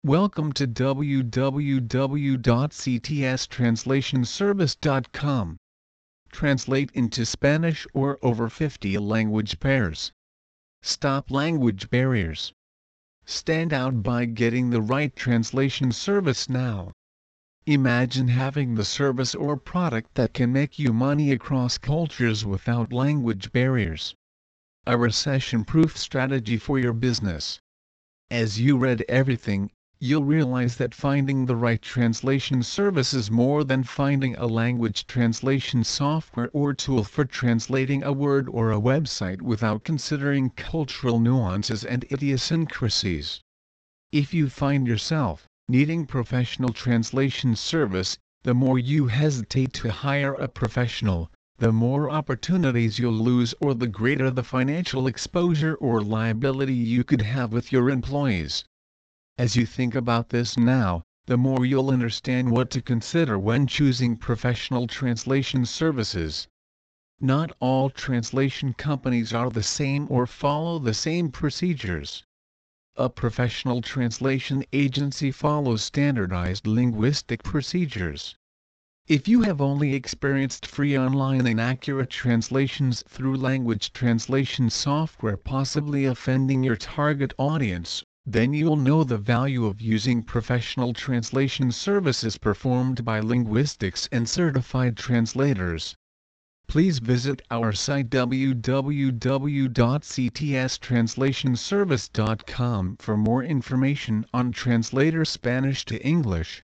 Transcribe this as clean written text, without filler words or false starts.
Welcome to www.ctstranslationservice.com. Translate into Spanish or over 50 language pairs. Stop language barriers. Stand out by getting the right translation service now. Imagine having the service or product that can make you money across cultures without language barriers. A recession-proof strategy for your business. As you read everything, you'll realize that finding the right translation service is more than finding a language translation software or tool for translating a word or a website without considering cultural nuances and idiosyncrasies. If you find yourself needing professional translation service, the more you hesitate to hire a professional, the more opportunities you'll lose, or the greater the financial exposure or liability you could have with your employees. As you think about this now, the more you'll understand what to consider when choosing professional translation services. Not all translation companies are the same or follow the same procedures. A professional translation agency follows standardized linguistic procedures. If you have only experienced free online inaccurate translations through language translation software possibly offending your target audience, then you'll know the value of using professional translation services performed by linguistics and certified translators. Please visit our site www.ctstranslationservice.com for more information on translator Spanish to English.